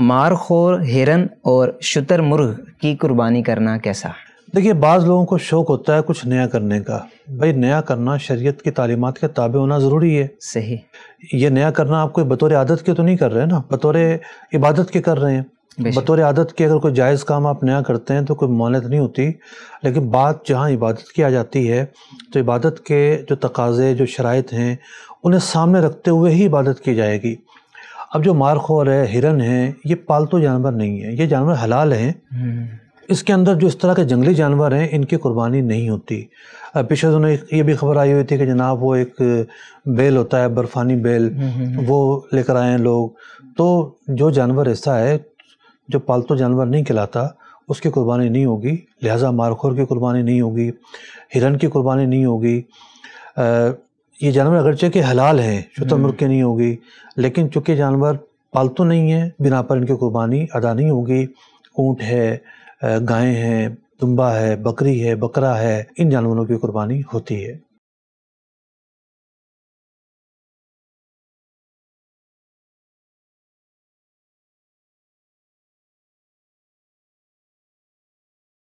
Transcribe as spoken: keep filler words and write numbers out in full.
مارخور ہرن اور شتر مرغ کی قربانی کرنا کیسا؟ دیکھیے، بعض لوگوں کو شوق ہوتا ہے کچھ نیا کرنے کا. بھائی، نیا کرنا شریعت کی تعلیمات کے تابع ہونا ضروری ہے. صحیح. یہ نیا کرنا آپ کوئی بطور عادت کے تو نہیں کر رہے نا، بطور عبادت کے کر رہے ہیں. بطور عادت کے اگر کوئی جائز کام آپ نیا کرتے ہیں تو کوئی ممانعت نہیں ہوتی، لیکن بات جہاں عبادت کی آ جاتی ہے تو عبادت کے جو تقاضے، جو شرائط ہیں، انہیں سامنے رکھتے ہوئے ہی عبادت کی جائے گی. اب جو مارخور ہے، ہرن ہیں، یہ پالتو جانور نہیں ہیں، یہ جانور حلال ہیں. اس کے اندر جو اس طرح کے جنگلی جانور ہیں، ان کی قربانی نہیں ہوتی. پچھلے دنوں یہ بھی خبر آئی ہوئی تھی کہ جناب وہ ایک بیل ہوتا ہے، برفانی بیل، وہ لے کر آئے ہیں لوگ. تو جو جانور ایسا ہے جو پالتو جانور نہیں کہلاتا، اس کی قربانی نہیں ہوگی. لہٰذا مارخور کی قربانی نہیں ہوگی، ہرن کی قربانی نہیں ہوگی. یہ جانور اگرچہ کہ حلال ہیں، شتر مرغ کی نہیں ہوگی، لیکن چونکہ جانور پالتو نہیں ہیں، بنا پر ان کی قربانی ادا نہیں ہوگی. اونٹ ہے، گائیں ہیں، دمبا ہے، بکری ہے، بکرا ہے، ان جانوروں کی قربانی ہوتی ہے.